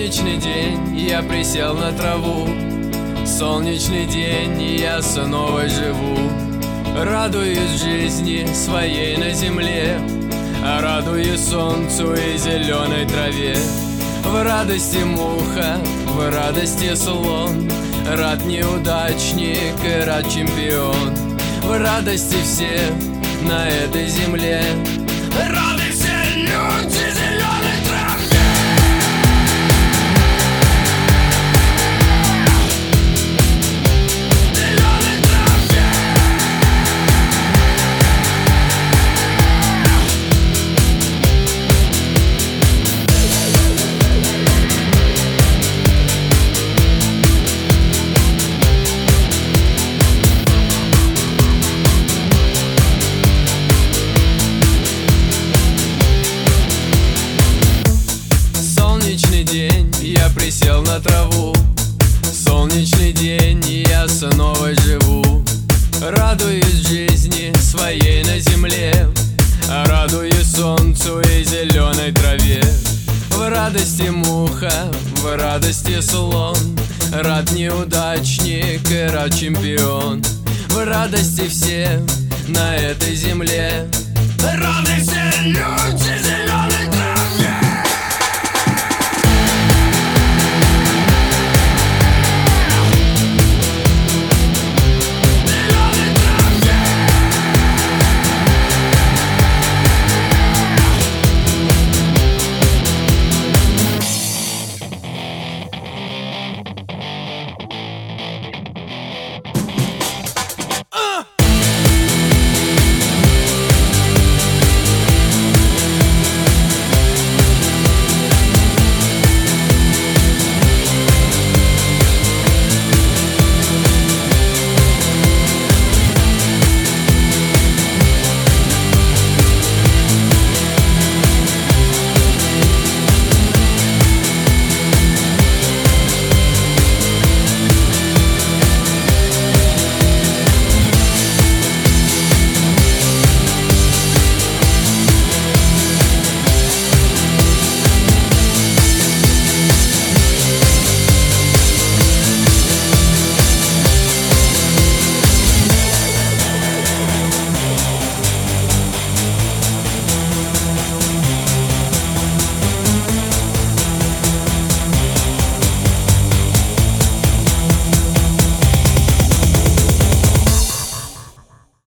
Солнечный день, я присел на траву. Солнечный день, я снова живу. Радуюсь жизни своей на земле, радуюсь солнцу и зеленой траве. В радости муха, в радости слон, рад неудачник и рад чемпион. В радости все на этой земле, рады все люди зеленой траве. Солнечный день, я присел на траву. Солнечный день, я снова живу. Радуюсь жизни своей на земле, радуюсь солнцу и зеленой траве. В радости муха, в радости слон, рад неудачник и рад чемпион. В радости все на этой земле, рады все люди зеленой.